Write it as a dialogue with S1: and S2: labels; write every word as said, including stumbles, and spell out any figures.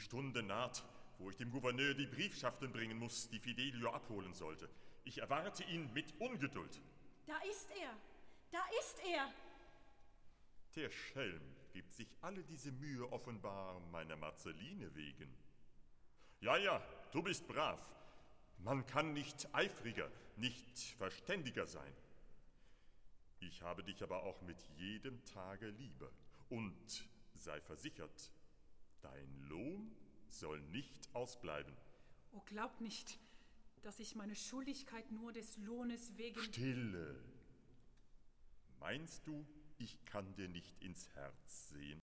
S1: Stunde naht, wo ich dem Gouverneur die Briefschaften bringen muss, die Fidelio abholen sollte. Ich erwarte ihn mit Ungeduld.
S2: Da ist er! Da ist er!
S1: Der Schelm gibt sich alle diese Mühe offenbar meiner Marceline wegen. Ja, ja, du bist brav. Man kann nicht eifriger, nicht verständiger sein. Ich habe dich aber auch mit jedem Tage lieber. Und sei versichert, dein Lohn soll nicht ausbleiben.
S3: Oh, glaub nicht, dass ich meine Schuldigkeit nur des Lohnes wegen...
S1: Stille! Meinst du, ich kann dir nicht ins Herz sehen?